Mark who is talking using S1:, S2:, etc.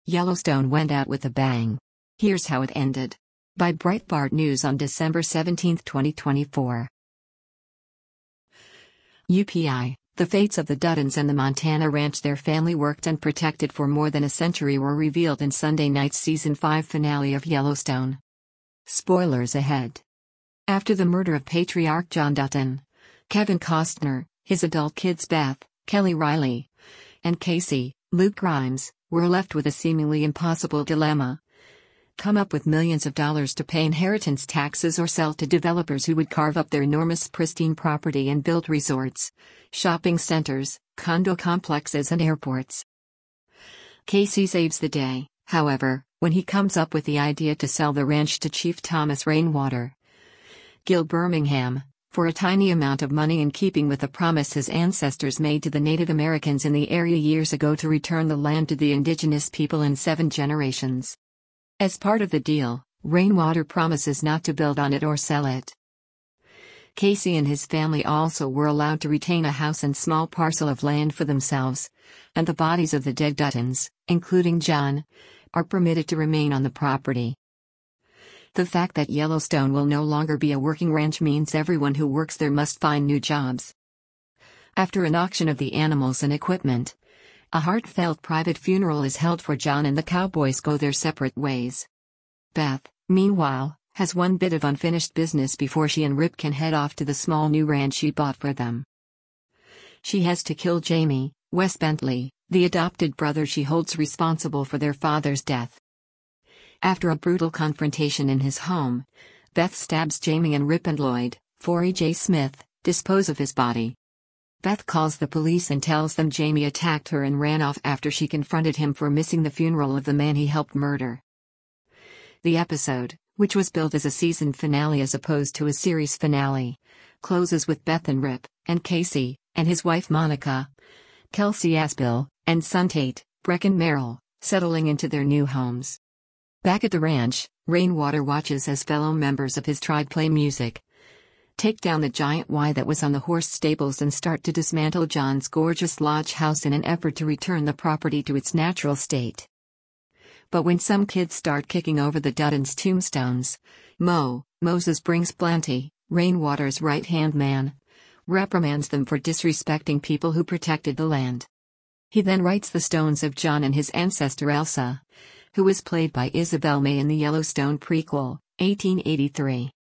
S1: Yellowstone went out with a bang. Here's how it ended. By Breitbart News on December 17, 2024. UPI. The fates of the Duddons and the Montana ranch their family worked and protected for more than a century were revealed in Sunday night's Season 5 finale of Yellowstone. Spoilers ahead. After the murder of patriarch John Dutton, Kevin Costner, his adult kids Beth, Kelly Riley, and Casey, Luke Grimes, were left with a seemingly impossible dilemma. Come up with millions of dollars to pay inheritance taxes or sell to developers who would carve up their enormous pristine property and build resorts, shopping centers, condo complexes and airports. Casey saves the day, however, when he comes up with the idea to sell the ranch to Chief Thomas Rainwater Gil Birmingham, for a tiny amount of money in keeping with the promise his ancestors made to the Native Americans in the area years ago to return the land to the indigenous people in 7 generations. As part of the deal, Rainwater promises not to build on it or sell it. Casey and his family also were allowed to retain a house and small parcel of land for themselves, and the bodies of the dead Duttons, including John, are permitted to remain on the property. The fact that Yellowstone will no longer be a working ranch means everyone who works there must find new jobs. After an auction of the animals and equipment, a heartfelt private funeral is held for John and the cowboys go their separate ways. Beth, meanwhile, has one bit of unfinished business before she and Rip can head off to the small new ranch she bought for them. She has to kill Jamie, Wes Bentley, the adopted brother she holds responsible for their father's death. After a brutal confrontation in his home, Beth stabs Jamie and Rip and Lloyd, Forey J. Smith, dispose of his body. Beth calls the police and tells them Jamie attacked her and ran off after she confronted him for missing the funeral of the man he helped murder. The episode, which was billed as a season finale as opposed to a series finale, closes with Beth and Rip, and Casey, and his wife Monica, Kelsey Aspil, and son Tate, Brecken Merrill, settling into their new homes. Back at the ranch, Rainwater watches as fellow members of his tribe play music, take down the giant Y that was on the horse stables and start to dismantle John's gorgeous lodge house in an effort to return the property to its natural state. But when some kids start kicking over the Duddons' tombstones, Moses brings Blanty, Rainwater's right-hand man, reprimands them for disrespecting people who protected the land. He then writes the stones of John and his ancestor Elsa, who was played by Isabel May in the Yellowstone prequel, 1883.